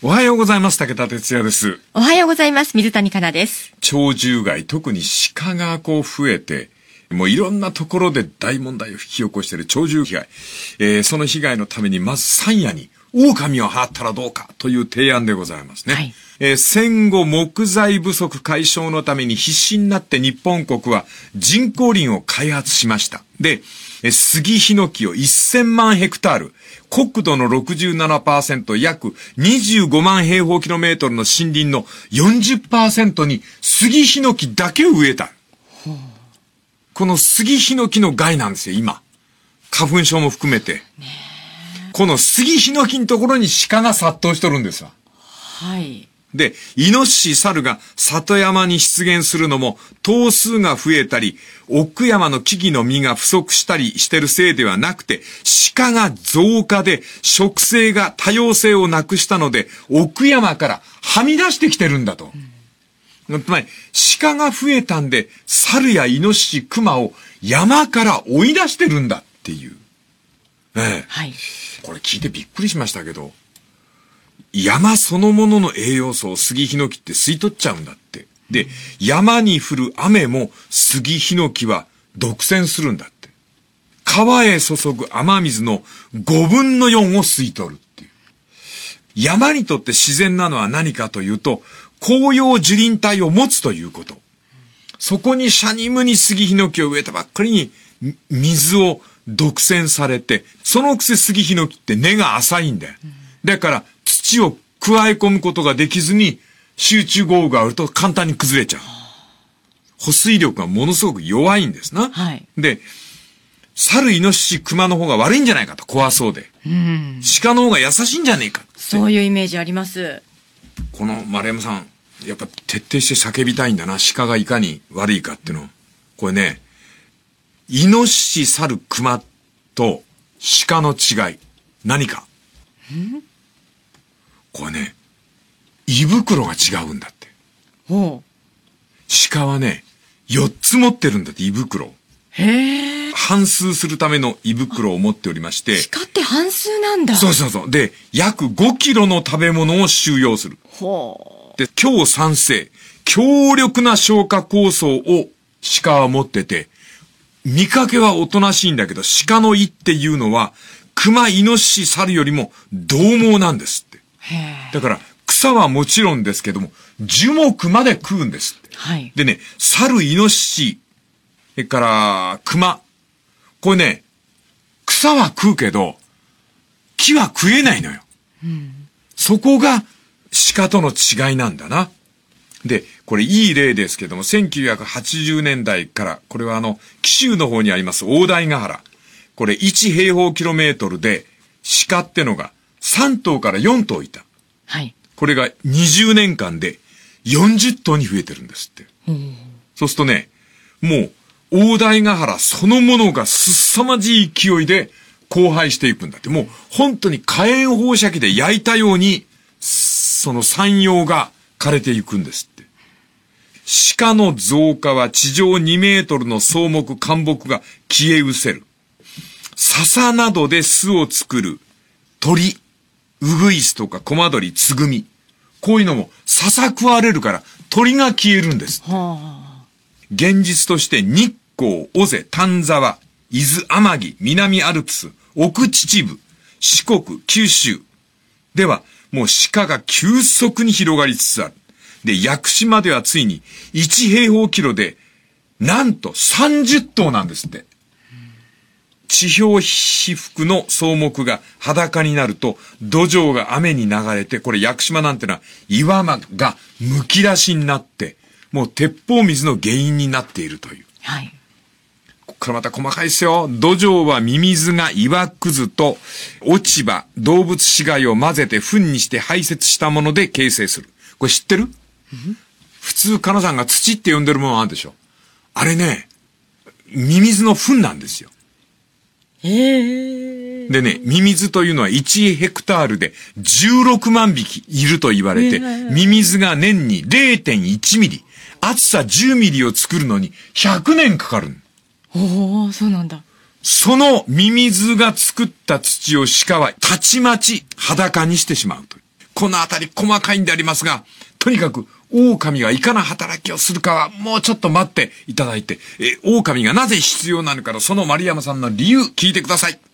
おはようございます。武田哲也です。 おはようございます。水谷香奈です。 鳥獣害、特に鹿が増えて、もういろんなところで大問題を引き起こしている鳥獣被害。その被害のためにまず山野に狼を放ったらどうかという提案でございますね。はい。戦後木材不足解消のために必死になって日本国は人工林を開発しました。で、杉ヒノキを1000万ヘクタール、国土の 67%、約25万平方キロメートルの森林の 40% に杉ヒノキだけを植えた。この杉ヒノキの害なんですよ、今。花粉症も含めて。この杉ヒノキのところに鹿が殺到しとるんですわ。 はい。 で、イノシシ、猿が里山に出現するのも頭数が増えたり、奥山の木々の実が不足したりしてるせいではなくて、鹿が増加で食性が多様性をなくしたので、奥山からはみ出してきてるんだと。つまり、鹿が増えたんで、猿やイノシシ、クマを山から追い出してるんだっていう。はい。これ聞いてびっくりしましたけど、山そのものの栄養素を杉ヒノキって吸い取っちゃうんだって。で、山に降る雨も杉ヒノキは独占するんだって。川へ注ぐ雨水の5分の4を吸い取るっていう。山にとって自然なのは何かというと、紅葉樹林帯を持つということ。そこにシャニムに杉ヒノキを植えたばっかりに水を独占されて、そのくせ杉ヒノキって根が浅いんだよ。だから土を加え込むことができずに集中豪雨があると簡単に崩れちゃう。保水力がものすごく弱いんですな。 はい。 で、猿、イノシシ、クマの方が悪いんじゃないかと、怖そうで。鹿の方が優しいんじゃねえかって。 そういうイメージあります。 この丸山さん、やっぱ徹底して叫びたいんだな。鹿がいかに悪いかっていうの。これね、イノシシ、猿、クマと鹿の違い。何か。これね、胃袋が違うんだって。鹿はね、4つ持ってるんだって、胃袋。 へー。 反芻するための胃袋を持っておりまして。 鹿って反芻なんだ。 そうそうそう。で、約5キロの食べ物を収容する。で、強酸性、強力な消化酵素を鹿は持ってて、見かけはおとなしいんだけど、鹿の胃っていうのは、熊、イノシシ、猿よりも獰猛なんですって。だから、草はもちろんですけども、樹木まで食うんですって。 はい。 でね、猿、イノシシ、それから、熊。これね、草は食うけど、木は食えないのよ。そこが鹿との違いなんだな。で、これいい例ですけども、1980年代から、これは紀州の方にあります大台ヶ原。これ1平方キロメートルで鹿ってのが3頭から4頭いた。 はい。 これが20年間で40頭に増えてるんですって。そうするとね、もう大台ヶ原そのものが凄まじい勢いで荒廃していくんだって。もう本当に火炎放射器で焼いたように、その山陽が枯れていくんですって。鹿の増加は地上2メートルの草木、灌木が消え失せる。笹などで巣を作る鳥、ウグイスとかコマドリ、ツグミ。こういうのも笹食われるから鳥が消えるんです。現実として日光、尾瀬、丹沢、伊豆、天城、南アルプス、奥秩父、四国、九州ではもう鹿が急速に広がりつつある。で、屋久島ではついに1平方キロでなんと30頭なんですって。地表被覆の草木が裸になると土壌が雨に流れて、これ屋久島なんてのは岩がむき出しになって、もう鉄砲水の原因になっているという。 はい。 これまた細かいですよ。土壌はミミズが岩くずと落ち葉、動物死骸を混ぜて糞にして排泄したもので形成する。これ知ってる？普通、かなさんが土って呼んでるものあるでしょ。あれね、ミミズの糞なんですよ。でね、ミミズというのは1ヘクタールで16万匹いると言われて、ミミズが年に 0.1 ミリ、厚さ10ミリを作るのに100年かかる。 おー、そうなんだ。 そのミミズが作った土を鹿はたちまち裸にしてしまうという。 このあたり細かいんでありますが、とにかく狼がいかな働きをするかはもうちょっと待っていただいて、狼がなぜ必要なのかのその丸山さんの理由聞いてください。